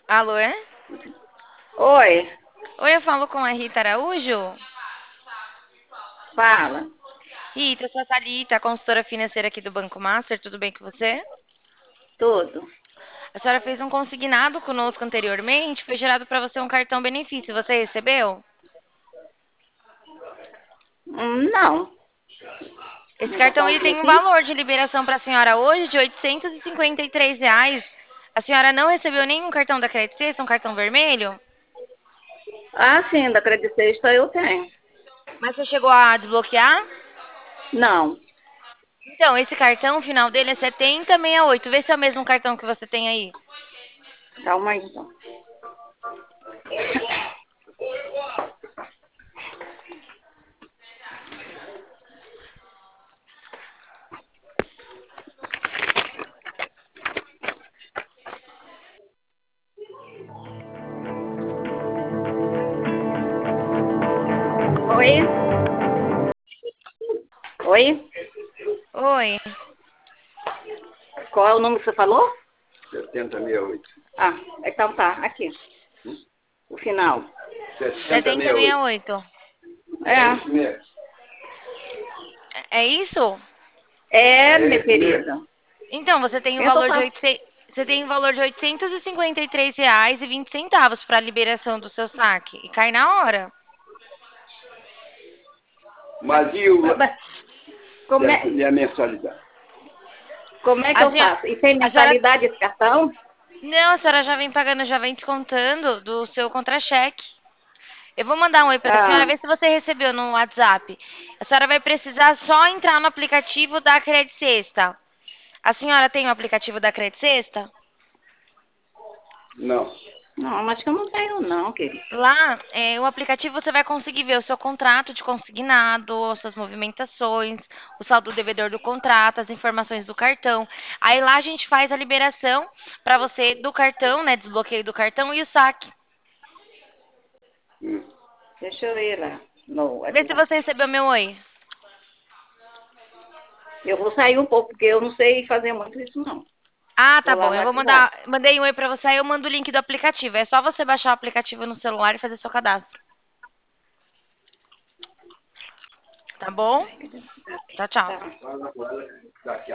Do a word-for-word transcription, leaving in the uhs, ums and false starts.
Alô, é? Oi, Oi, eu falo com a Rita Araújo. fala. Rita, eu sou a Thalita, consultora financeira aqui do Banco Master, tudo bem com você? Tudo? A senhora fez um consignado conosco anteriormente, foi gerado para você um cartão benefício, você recebeu? Hum, não, Esse não vou cartão falar ele o que tem um aqui? valor de liberação para a senhora hoje de oitocentos e cinquenta e três reais. A senhora não recebeu nenhum cartão da Credit Suisse, um cartão vermelho? Ah, sim, da Credit Sexta eu tenho. Mas você chegou a desbloquear? Não, Então, esse cartão, o final dele é setenta e sessenta e oito. Vê se é o mesmo cartão que você tem aí. calma aí então. Oi? Oi? Oi. Qual é o número que você falou? setenta e sessenta e oito. Ah, então tá, aqui. O final. setenta e setenta e sessenta e oito. oito. É, É isso? é, minha querida. Então, você tem o Eu tô valor de falando. oitocentos, você tem o valor de oitocentos e cinquenta e três reais e vinte centavos para a liberação do seu saque e cai na hora. Mas e o. Mas como é, e a mensalidade? Como é que A eu senhora, faço? E tem a senhora, mensalidade esse cartão? não, a senhora já vem pagando, já vem descontando do seu contra-cheque. Eu vou mandar um oi para a senhora, Ah, ver se você recebeu no WhatsApp. A senhora vai precisar só entrar no aplicativo da Credit Sexta. A senhora tem o aplicativo da Credit Sexta? não. Não, acho que eu não tenho, não, querido. Lá, é, o aplicativo você vai conseguir ver o seu contrato de consignado, as suas movimentações, o saldo devedor do contrato, as informações do cartão. Aí lá a gente faz a liberação para você do cartão, né? Desbloqueio do cartão e o saque. Hum. Deixa eu ir lá no Vê se WhatsApp. você recebeu meu oi. Eu vou sair um pouco, porque eu não sei fazer muito isso, não. Ah, tá Vou lá bom. no Eu vou WhatsApp. mandar, mandei um oi para você, aí eu mando o link do aplicativo. É só você baixar o aplicativo no celular e fazer seu cadastro. Tá bom? Ai, cadê? Tchau, tchau. Tá.